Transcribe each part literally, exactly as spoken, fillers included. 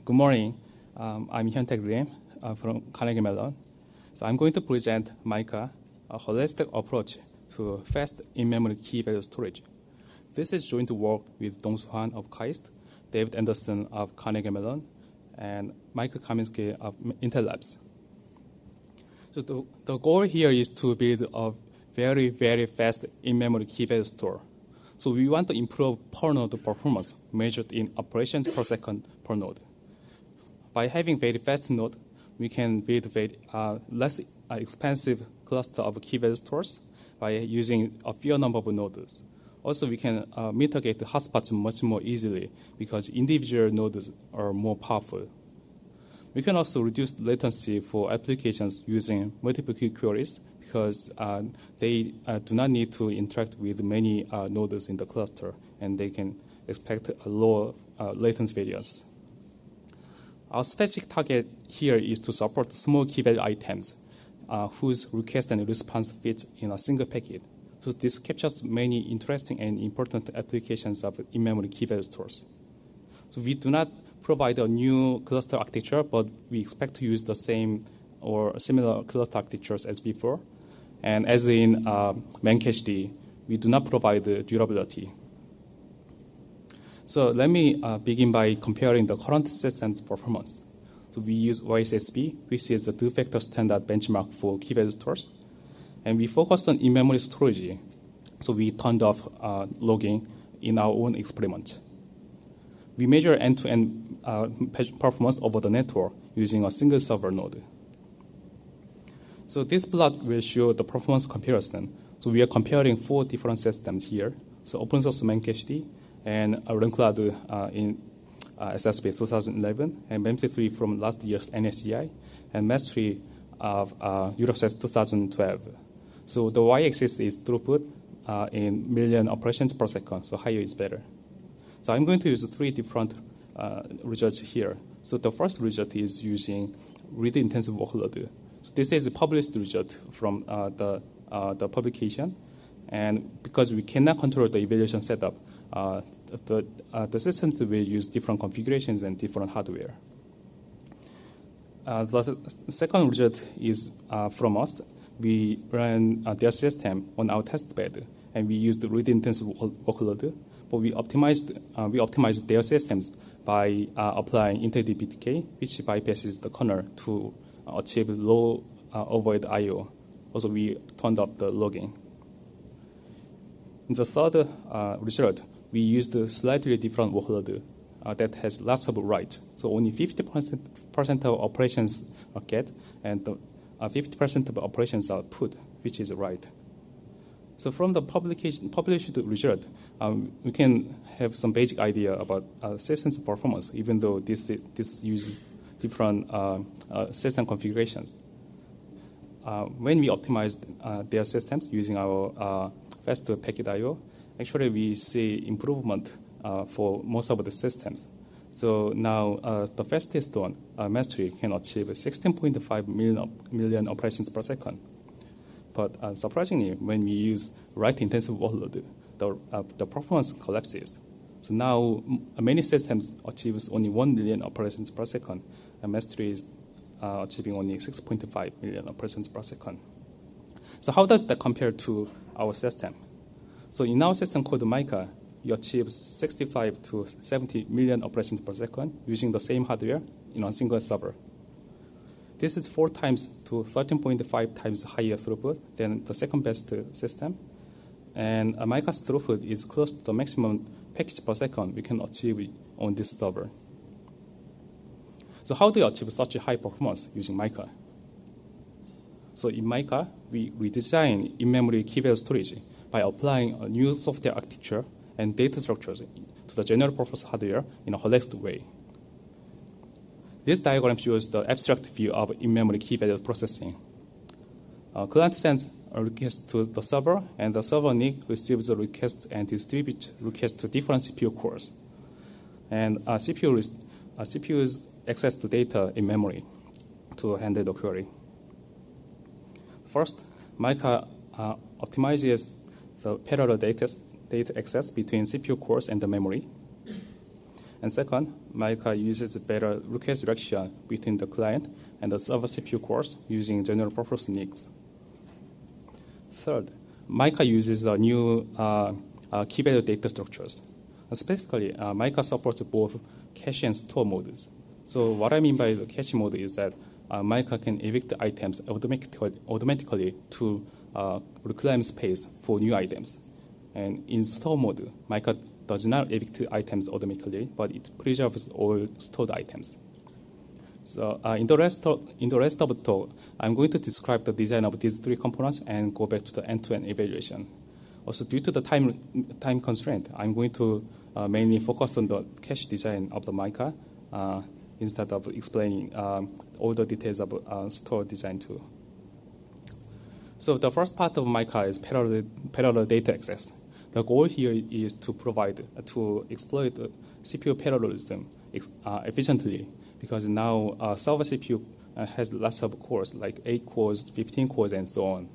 Good morning. Um, I'm Hyuntaek Lim uh, from Carnegie Mellon. So I'm going to present Mica, a holistic approach to fast in-memory key value storage. This is joint work with Dong-Soo Han of KAIST, David Anderson of Carnegie Mellon, and Michael Kaminsky of Intel Labs. So the, the goal here is to build a very, very fast in-memory key value store. So we want to improve per node performance measured in operations per second per node. By having very fast node, we can build very uh, less uh, expensive cluster of key value stores by using a fewer number of nodes. Also, we can uh, mitigate the hotspots much more easily because individual nodes are more powerful. We can also reduce latency for applications using multiple queue queries because uh, they uh, do not need to interact with many uh, nodes in the cluster, and they can expect a lower uh, latency variance. Our specific target here is to support small key value items uh, whose request and response fit in a single packet. So this captures many interesting and important applications of in-memory key value stores. So we do not provide a new cluster architecture, but we expect to use the same or similar cluster architectures as before. And as in uh, Memcached, we do not provide the durability. So let me uh, begin by comparing the current system's performance. So we use Y S S B, which is the two-factor standard benchmark for key value stores. And we focused on in-memory storage. So we turned off uh, logging in our own experiment. We measure end-to-end uh, performance over the network using a single server node. So this plot will show the performance comparison. So we are comparing four different systems here. So open source Memcached and uh, Runcloud uh, in uh, S S B twenty eleven, and M C three from last year's N S C I, and Mastery of uh, Eurofast twenty twelve. So the y-axis is throughput uh, in million operations per second, so higher is better. So I'm going to use three different uh, results here. So the first result is using read-intensive workload. So this is a published result from uh, the, uh, the publication. And because we cannot control the evaluation setup, uh, the, uh, the systems will use different configurations and different hardware. Uh, the second result is uh, from us. We ran uh, their system on our test bed, and we used the read-intensive workload. But we optimized uh, we optimized their systems by uh, applying IntelliD B T K, which bypasses the kernel to uh, achieve low uh, overhead I O. Also, we turned off the logging. In the third uh, result, we used a slightly different workload uh, that has lots of write. So only fifty percent of operations are get, and the uh, fifty percent of operations are put, which is write. So from the publication, published result, um, we can have some basic idea about uh, system's performance, even though this, this uses different uh, uh, system configurations. Uh, when we optimized uh, their systems using our uh, fast packet I O, actually we see improvement uh, for most of the systems. So now uh, the fastest one, uh, Mastery, can achieve sixteen point five million, op million operations per second. But uh, surprisingly, when we use write-intensive workload, the, uh, the performance collapses. So now many systems achieves only one million operations per second, and Mastery is uh, achieving only six point five million operations per second. So how does that compare to our system? So in our system called Mica, you achieve sixty-five to seventy million operations per second using the same hardware in a single server. This is four times to thirteen point five times higher throughput than the second best system. And Mica's throughput is close to the maximum package per second we can achieve on this server. So how do you achieve such a high performance using Mica? So in Mica, we redesign in-memory key value storage by applying a new software architecture and data structures to the general purpose hardware in a holistic way. This diagram shows the abstract view of in-memory key value processing. Uh, client sends a request to the server, and the server N I C receives the request and distributes requests to different C P U cores. And uh, C P U, uh, C P Us access the data in memory to handle the query. First, Mica uh, optimizes the parallel data, data access between C P U cores and the memory. And second, Mica uses better request direction between the client and the server C P U cores using general purpose N I Cs. Third, Mica uses a new uh, uh, key value data structures. Uh, specifically, uh, Mica supports both cache and store modes. So what I mean by the cache mode is that uh, Mica can evict items automatically, automatically to uh, reclaim space for new items. And in store mode, Mica does not evict items automatically, but it preserves all stored items. So uh, in the rest of in the rest of the talk, I'm going to describe the design of these three components and go back to the end-to-end evaluation. Also, due to the time time constraint, I'm going to uh, mainly focus on the cache design of the Mica uh, instead of explaining um, all the details of uh, store design too. So the first part of Mica is parallel parallel data access. The goal here is to provide uh, to exploit the C P U parallelism uh, efficiently, because now uh, server C P U uh, has lots of cores, like eight cores, fifteen cores, and so on.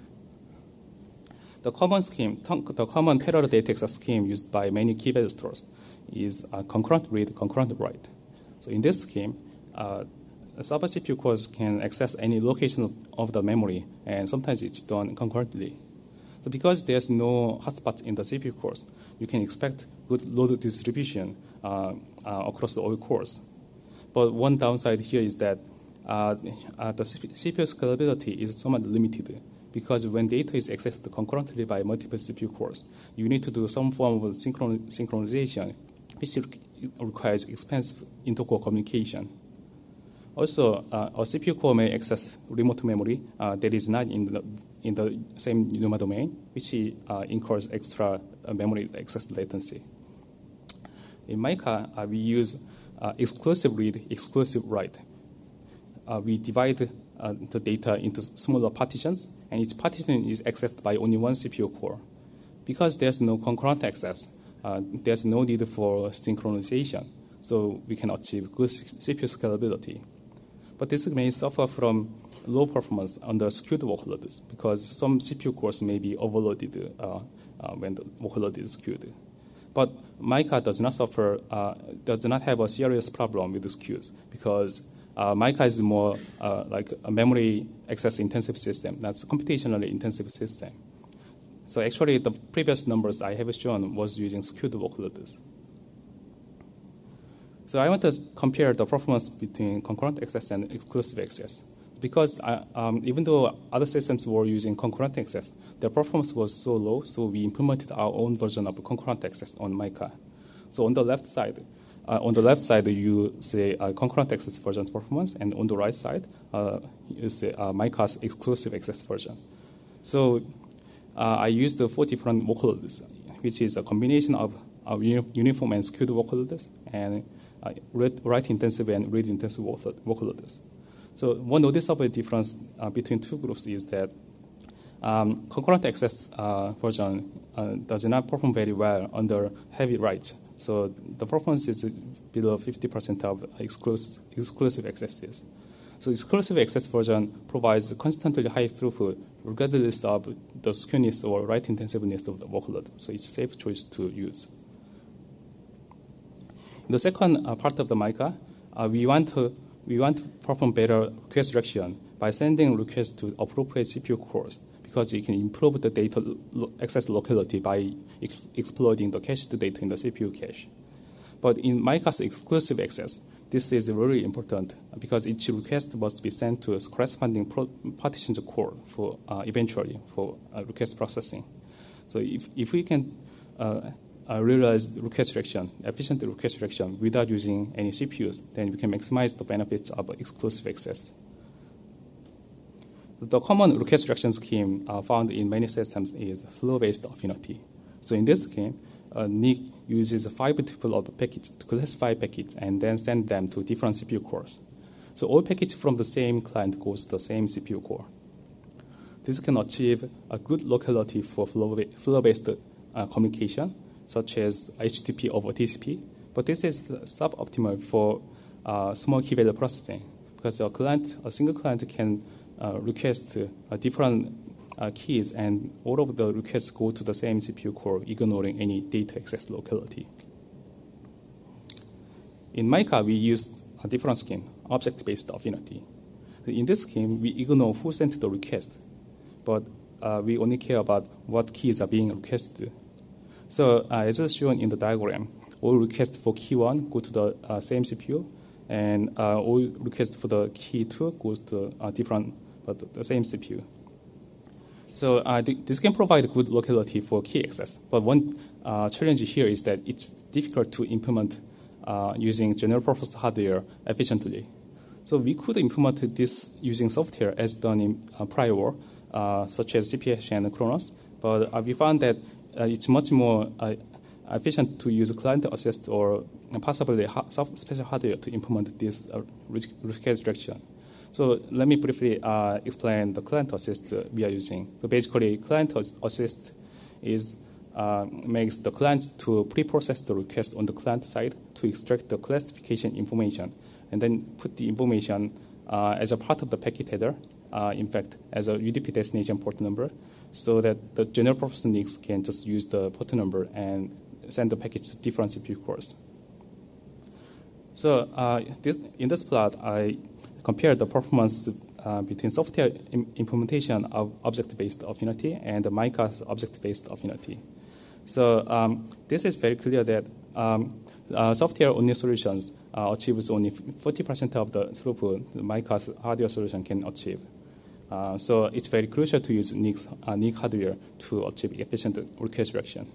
The common scheme, the common parallel data access scheme used by many key value stores is uh, concurrent read, concurrent write. So in this scheme, uh, server C P U cores can access any location of, of the memory, and sometimes it's done concurrently. So because there's no hotspots in the C P U cores, you can expect good load distribution uh, uh, across all cores. But one downside here is that uh, uh, the C P U scalability is somewhat limited, because when data is accessed concurrently by multiple C P U cores, you need to do some form of synchron synchronization, which requires expensive intercore communication. Also, uh, a C P U core may access remote memory uh, that is not in the, in the same NUMA domain, which uh, incurs extra uh, memory access latency. In Mica, uh, we use uh, exclusive read, exclusive write. Uh, we divide uh, the data into smaller partitions, and each partition is accessed by only one C P U core. Because there's no concurrent access, uh, there's no need for synchronization, so we can achieve good C P U scalability. But this may suffer from low performance under skewed workloads, because some C P U cores may be overloaded uh, uh, when the workload is skewed. But Mica does not suffer, uh, does not have a serious problem with the skews, because uh, Mica is more uh, like a memory access intensive system. That's a computationally intensive system. So actually, the previous numbers I have shown was using skewed workloads. So I want to compare the performance between concurrent access and exclusive access. Because I, um, even though other systems were using concurrent access, their performance was so low, so we implemented our own version of concurrent access on Mica. So on the left side, uh, on the left side you see uh, concurrent access version performance, and on the right side uh, you see uh, Mica's exclusive access version. So uh, I used the four different workloads, which is a combination of uh, uniform and skewed workloads, and uh, write-intensive and read-intensive workloads. So one noticeable difference uh, between two groups is that um, concurrent access uh, version uh, does not perform very well under heavy writes. So the performance is below fifty percent of exclusive, exclusive accesses. So exclusive access version provides constantly high throughput regardless of the skewness or write intensiveness of the workload. So it's a safe choice to use. In the second uh, part of the Mica, uh, we want to We want to perform better request direction by sending requests to appropriate C P U cores, because you can improve the data lo access locality by ex exploiting the cached data in the C P U cache. But in Mica's exclusive access, this is very important, because each request must be sent to a corresponding partitioned core for uh, eventually for uh, request processing. So if, if we can uh, Uh, realize request direction, efficient request direction without using any C P Us, then we can maximize the benefits of exclusive access. The common request direction scheme uh, found in many systems is flow-based affinity. So in this scheme, uh, N I C uses five tuple of packets to classify packets and then send them to different C P U cores. So all packets from the same client goes to the same C P U core. This can achieve a good locality for flow-based uh, communication, such as H T T P over T C P, but this is suboptimal for uh, small key value processing, because a client, a single client can uh, request uh, different uh, keys, and all of the requests go to the same C P U core, ignoring any data access locality. In Mica, we used a different scheme, object-based affinity. So in this scheme, we ignore who sent the request, but uh, we only care about what keys are being requested. So uh, as shown in the diagram, all requests for key one go to the uh, same C P U, and uh, all requests for the key two goes to uh, different, but the same C P U. So uh, th this can provide good locality for key access, but one uh, challenge here is that it's difficult to implement uh, using general purpose hardware efficiently. So we could implement this using software as done in uh, prior work, uh, such as C P H and Kronos, but uh, we found that uh, it's much more uh, efficient to use client assist or possibly ha special hardware to implement this uh, request direction. So let me briefly uh, explain the client assist uh, we are using. So basically, client assist is uh, makes the client to pre-process the request on the client side to extract the classification information, and then put the information uh, as a part of the packet header, uh, in fact, as a U D P destination port number, so that the general purpose N I C can just use the port number and send the package to different C P U cores. So uh, this, in this plot, I compared the performance uh, between software im implementation of object-based affinity and the Mica's object-based affinity. So um, this is very clear that um, uh, software-only solutions uh, achieves only forty percent of the throughput the Mica's hardware solution can achieve. Uh, so it's very crucial to use N I C, uh, N I C hardware to achieve efficient request direction.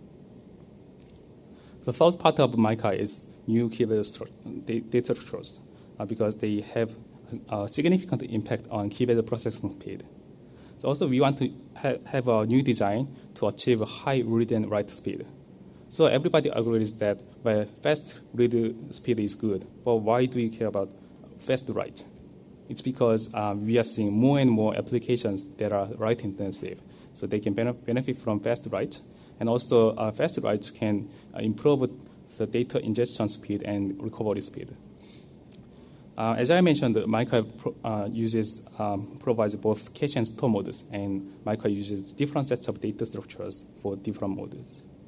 The third part of Mica is new key value data structures, uh, because they have a significant impact on key value processing speed. So also, we want to ha have a new design to achieve a high read and write speed. So everybody agrees that well, fast read speed is good, but why do we care about fast write? It's because uh, we are seeing more and more applications that are write intensive, so they can benefit from fast write. And also, uh, fast writes can uh, improve the data ingestion speed and recovery speed. Uh, as I mentioned, Mica pro uh, uses um, provides both cache and store modes, and Mica uses different sets of data structures for different modes.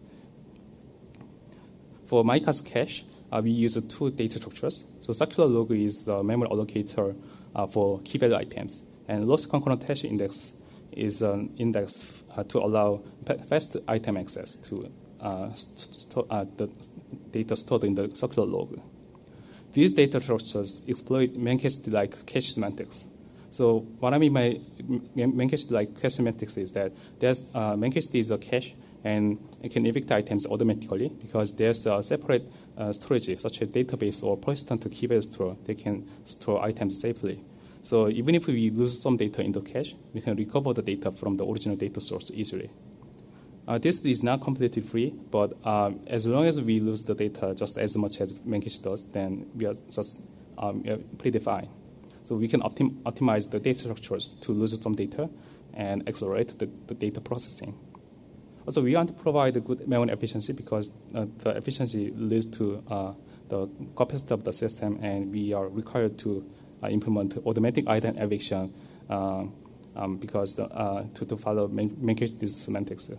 For Mica's cache, uh, we use two data structures. So circular log is the memory allocator uh, for key value items, and loss concurrent hash index is an index uh, to allow fast item access to uh, uh, the data stored in the circular log. These data structures exploit Memcached-like cache semantics. So what I mean by Memcached-like cache semantics is that there's uh, Memcached is a cache, and it can evict items automatically because there's a separate uh, storage, such as database or persistent key value store, that can store items safely. So even if we lose some data in the cache, we can recover the data from the original data source easily. Uh, this is not completely free, but uh, as long as we lose the data just as much as Memcache does, then we are just um, we are pretty fine. So we can optim optimize the data structures to lose some data and accelerate the, the data processing. Also, we want to provide a good memory efficiency because uh, the efficiency leads to uh, the capacity of the system, and we are required to uh, implement automatic item eviction uh, um, because the, uh, to, to follow Memcached semantics.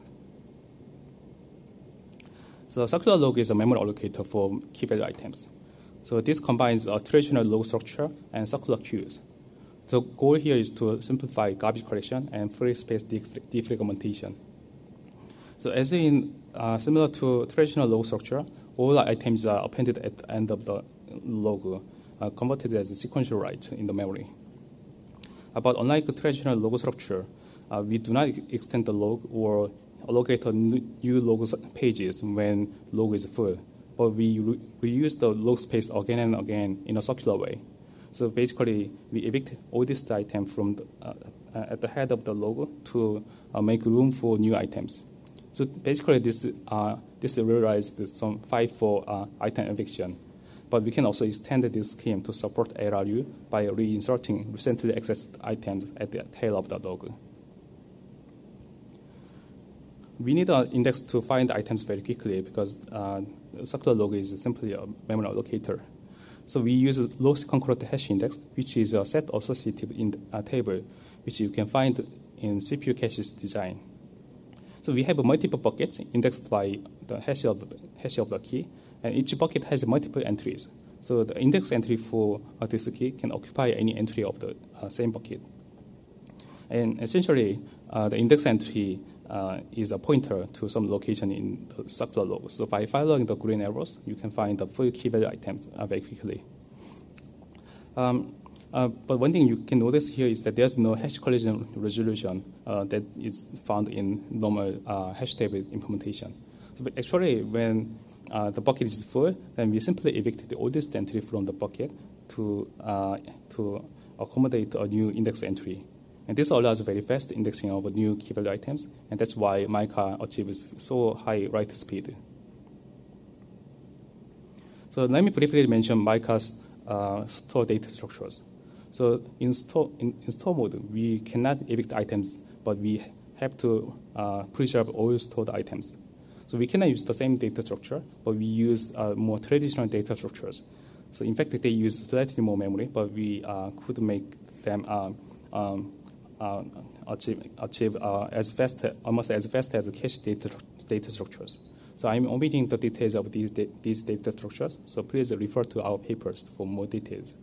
So circular log is a memory allocator for key value items. So this combines a traditional log structure and circular queues. The goal here is to simplify garbage collection and free space defragmentation. So as in uh, similar to traditional log structure, all the items are appended at the end of the log, uh, converted as a sequential write in the memory. Uh, but unlike a traditional log structure, uh, we do not extend the log or allocate new log pages when log is full, but we re reuse the log space again and again in a circular way. So basically, we evict all these items from the, uh, at the head of the log to uh, make room for new items. So basically, this uh, this realized some five for uh, item eviction, but we can also extend this scheme to support A R U by reinserting recently accessed items at the tail of the log. We need an index to find items very quickly because uh, circular log is simply a memory allocator. So we use a loss concurrent hash index, which is a set associative in a table, which you can find in C P U caches design. So we have multiple buckets indexed by the hash of the, hash of the key, and each bucket has multiple entries. So the index entry for uh, this key can occupy any entry of the uh, same bucket. And essentially, uh, the index entry uh, is a pointer to some location in the circular log. So by following the green arrows, you can find the full key value items uh, very quickly. Um, uh, but one thing you can notice here is that there's no hash collision resolution uh, that is found in normal uh, hash table implementation. So but actually, when uh, the bucket is full, then we simply evict the oldest entry from the bucket to, uh, to accommodate a new index entry. And this allows very fast indexing of new key value items, and that's why Mica achieves so high write speed. So let me briefly mention Mica's uh, store data structures. So in store, in, in store mode, we cannot evict items, but we have to uh, preserve all stored items. So we cannot use the same data structure, but we use uh, more traditional data structures. So in fact, they use slightly more memory, but we uh, could make them uh, um, uh, achieve, achieve uh, as fast, almost as fast as cache data, data structures. So I'm omitting the details of these, da these data structures, so please refer to our papers for more details.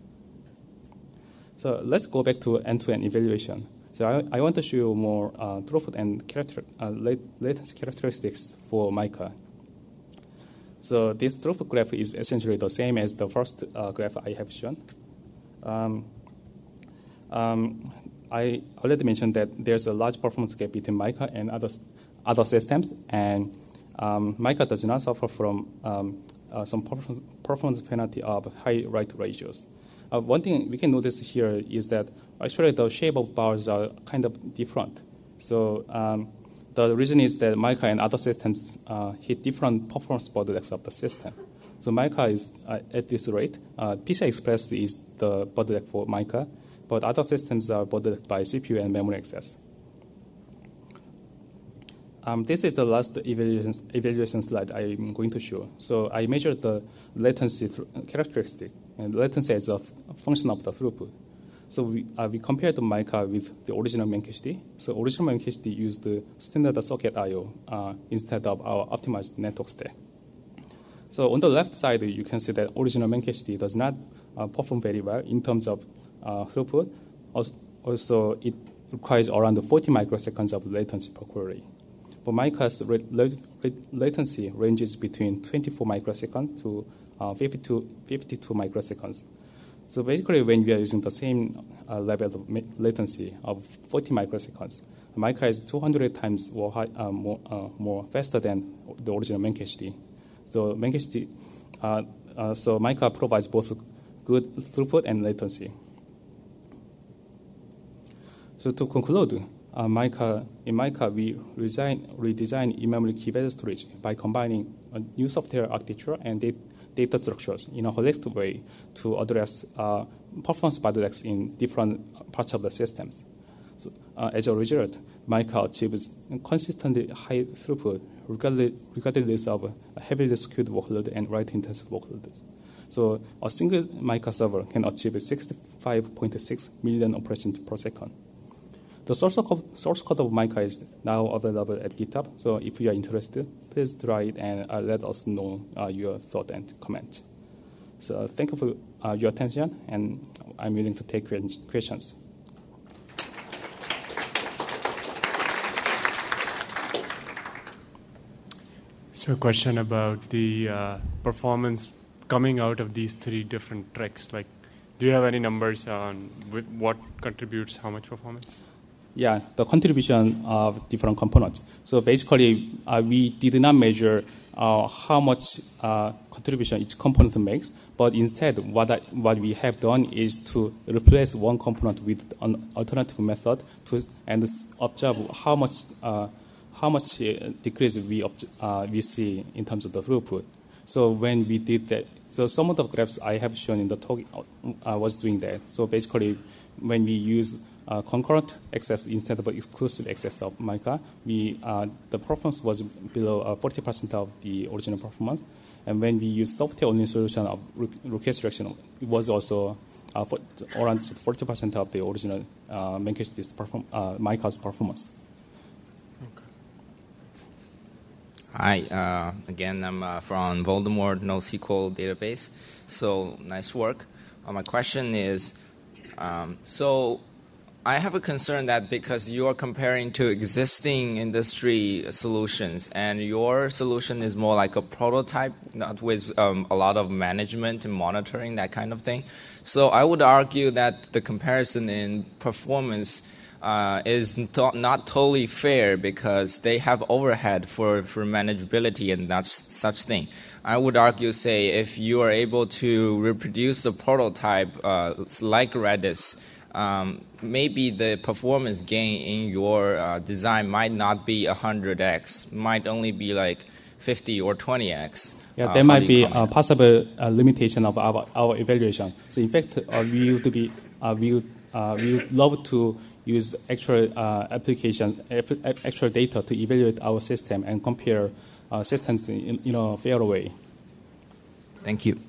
So let's go back to end-to-end evaluation. So I, I want to show you more uh, throughput and character, uh, latency characteristics for Mica. So this throughput graph is essentially the same as the first uh, graph I have shown. Um, um, I already mentioned that there's a large performance gap between Mica and other, other systems, and um, Mica does not suffer from um, uh, some performance, performance penalty of high write ratios. Uh, one thing we can notice here is that actually the shape of bars are kind of different. So um, the reason is that Mica and other systems uh, hit different performance bottlenecks of the system. So Mica is uh, at this rate. Uh, P C I Express is the bottleneck for Mica, but other systems are bottlenecked by C P U and memory access. Um, this is the last evaluation, evaluation slide I'm going to show. So I measured the latency characteristic, and latency is a function of the throughput. So we, uh, we compared the Mica with the original MemCached. So original MemCached used the standard socket I O uh, instead of our optimized network stack. So on the left side, you can see that original MemCached does not uh, perform very well in terms of uh, throughput. Also, it requires around forty microseconds of latency per query. But Mica's latency ranges between twenty-four microseconds to uh, fifty-two, fifty-two microseconds. So basically, when we are using the same uh, level of latency of forty microseconds, Mica is two hundred times more, high, uh, more, uh, more faster than the original MemCached. So MemCached, uh, uh, so Mica provides both good throughput and latency. So to conclude, uh, Mica, in Mica, we redesign, redesign in-memory key value storage by combining a new software architecture and data data structures in a holistic way to address uh, performance bottlenecks in different parts of the systems. So, uh, as a result, Mica achieves consistently high throughput regardless, regardless of a heavily skewed workload and write-intensive workloads. So a single Mica server can achieve sixty-five point six million operations per second. The source code, source code of Mica is now available at GitHub, so if you are interested, please try it and uh, let us know uh, your thought and comment. So thank you for uh, your attention, and I'm willing to take questions. So a question about the uh, performance coming out of these three different tricks. Like, do you have any numbers on with what contributes how much performance? Yeah, the contribution of different components. So basically, uh, we did not measure uh, how much uh, contribution each component makes, but instead, what I, what we have done is to replace one component with an alternative method to and observe how much uh, how much uh, decrease we uh, we see in terms of the throughput. So when we did that, so some of the graphs I have shown in the talk uh, was doing that. So basically, when we use Uh, concurrent access instead of exclusive access of Mica, we, uh, the performance was below uh, forty percent of the original performance. And when we use software-only solution of orchestration, it was also uh, for, around forty percent of the original uh, MemCached perform, uh, Mica's performance. Okay. Hi, uh, again, I'm uh, from Voldemort NoSQL database. So nice work. Uh, my question is, um, so I have a concern that because you are comparing to existing industry solutions, and your solution is more like a prototype, not with um, a lot of management and monitoring, that kind of thing. So I would argue that the comparison in performance Uh, is to not totally fair because they have overhead for, for manageability and that such thing. I would argue, say, if you are able to reproduce a prototype uh, like Redis, um, maybe the performance gain in your uh, design might not be one hundred x, might only be like fifty or twenty x. Yeah, uh, there might be comment? a possible uh, limitation of our, our evaluation. So in fact, uh, we would be uh, we would, uh, we would love to use actual uh, application, actual data to evaluate our system and compare uh, systems in, in a fair way. Thank you.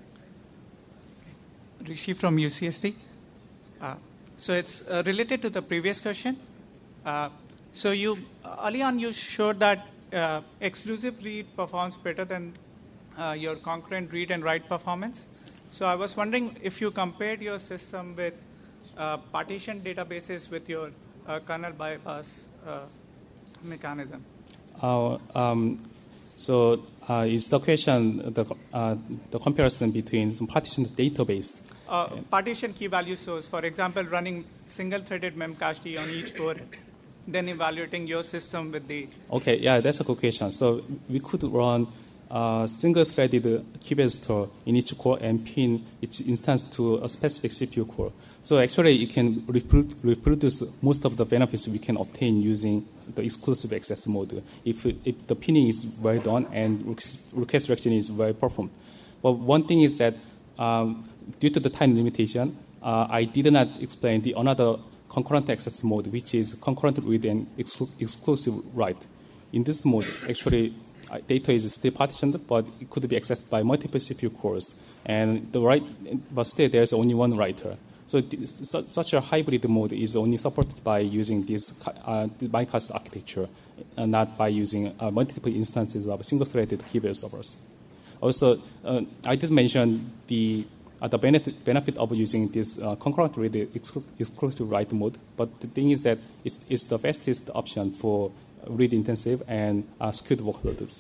Rishi from U C S D. Uh, so it's uh, related to the previous question. Uh, so you, early on, you showed that uh, exclusive read performs better than uh, your concurrent read and write performance. So I was wondering if you compared your system with Uh, partition databases with your uh, kernel bypass uh, mechanism. Uh, um, so uh, is the question the uh, the comparison between some partition database? Uh, partition key value source, for example, running single-threaded memcached on each core, then evaluating your system with the. Okay, yeah, that's a good question. So we could run a single-threaded keybase store in each core and pin each instance to a specific C P U core. So actually, you can reproduce most of the benefits we can obtain using the exclusive access mode if, if the pinning is well done and request direction is well performed. But one thing is that um, due to the time limitation, uh, I did not explain the another concurrent access mode, which is concurrent read and exclu exclusive write. In this mode, actually, uh, data is still partitioned, but it could be accessed by multiple C P U cores. And the write, but still, there's only one writer. So such a hybrid mode is only supported by using this uh, Minecast architecture, and not by using uh, multiple instances of single-threaded keybase servers. Also, uh, I did mention the uh, the benefit, benefit of using this uh, concurrent read exclu exclusive write mode, but the thing is that it's, it's the fastest option for read-intensive and uh, skewed workloads.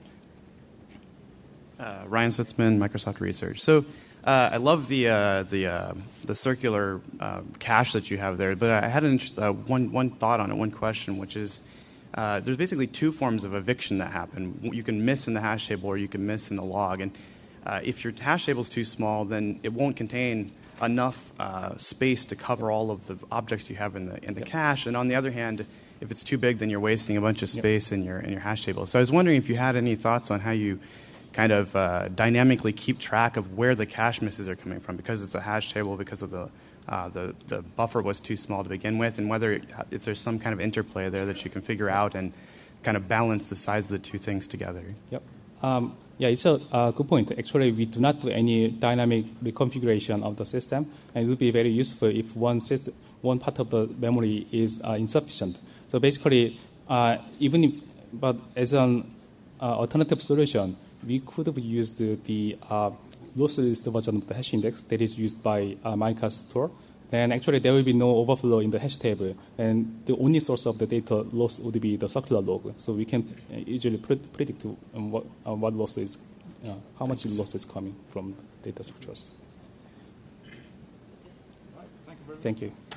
Uh, Ryan Sitzman, Microsoft Research. So. Uh, I love the uh, the uh, the circular uh, cache that you have there, but I had an, uh, one one thought on it, one question, which is uh, there's basically two forms of eviction that happen. You can miss in the hash table, or you can miss in the log. And uh, if your hash table is too small, then it won't contain enough uh, space to cover all of the objects you have in the in the yep. cache. And on the other hand, if it's too big, then you're wasting a bunch of space yep. in your in your hash table. So I was wondering if you had any thoughts on how you kind of uh, dynamically keep track of where the cache misses are coming from, because it's a hash table, because of the, uh, the the buffer was too small to begin with, and whether if there's some kind of interplay there that you can figure out and kind of balance the size of the two things together. Yep. Um, yeah, it's a uh, good point. Actually, we do not do any dynamic reconfiguration of the system, and it would be very useful if one system, one part of the memory is uh, insufficient. So basically, uh, even if, but as an uh, alternative solution, we could have used the, the uh, lossless version of the hash index that is used by uh, Minecast store. Then actually there will be no overflow in the hash table, and the only source of the data loss would be the circular log. So we can easily pre predict um, what, uh, what loss is, uh, how much loss is coming from data structures. Thank you.